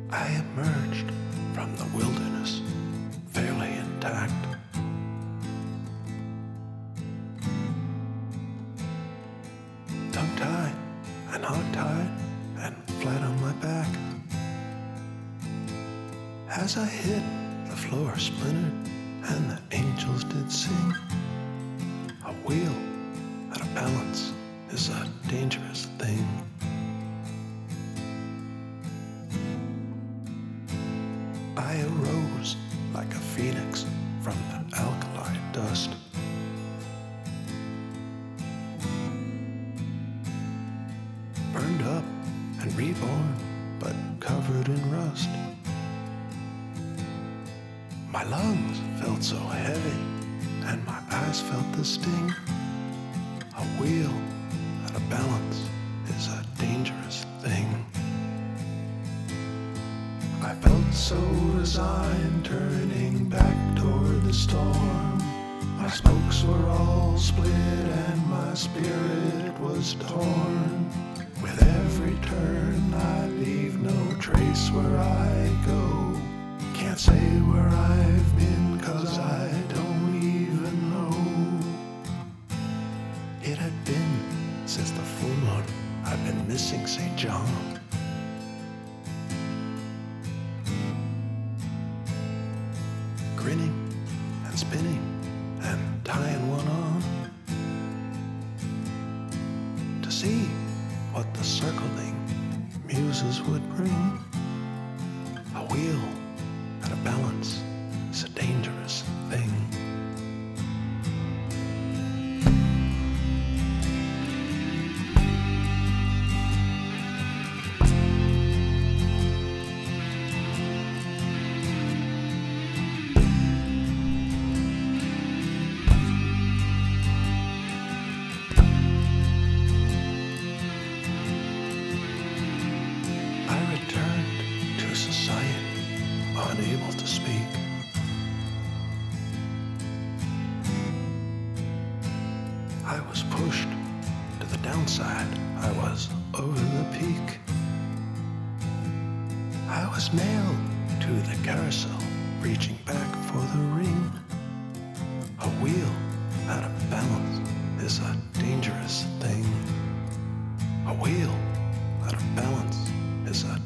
I emerged from the wilderness fairly intact. Tongue-tied and hog-tied and flat on my back. As I hit, the floor splintered and the angels did sing. A wheel out of balance is a dangerous thing. I arose like a phoenix from the alkali dust. Burned up and reborn, but covered in rust. My lungs felt so heavy, and my eyes felt the sting. A wheel out of balance is a dangerous thing. I felt so resigned, turning back toward the storm. My spokes were all split and my spirit was torn. With every turn I leave no trace where I go. Can't say where I've been 'cause I don't even know. It had been since the full moon I've been missing St. John. Grinning and spinning and tying one on to see what the circling muses would bring. A wheel out of balance is a dangerous thing. Society, unable to speak. I was pushed to the downside. I was over the peak. I was nailed to the carousel, reaching back for the ring. A wheel out of balance is a dangerous thing. A wheel out of balance is a